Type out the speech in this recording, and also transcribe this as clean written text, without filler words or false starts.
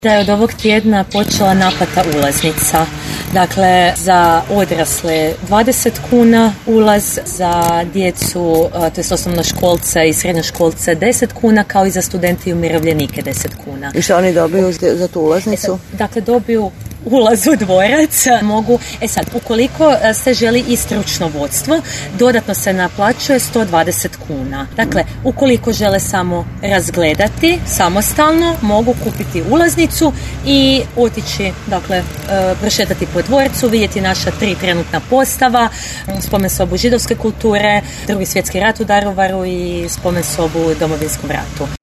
Da je od ovog tjedna počela naplata ulaznica. Dakle, za odrasle 20 kuna ulaz, za djecu, to je osnovnoškolce i srednjoškolce 10 kuna, kao i za studente i umirovljenike 10 kuna. I što oni dobiju za tu ulaznicu? Dakle, dobiju ulaz u dvorac, mogu, ukoliko se želi i stručno vodstvo, dodatno se naplaćuje 120 kuna. Dakle, ukoliko žele samo razgledati samostalno, mogu kupiti ulaznicu i otići, dakle, prošetati po dvorcu, vidjeti naša 3 trenutna postava, spomen sobu židovske kulture, Drugi svjetski rat u Daruvaru i spomen sobu Domovinskom ratu.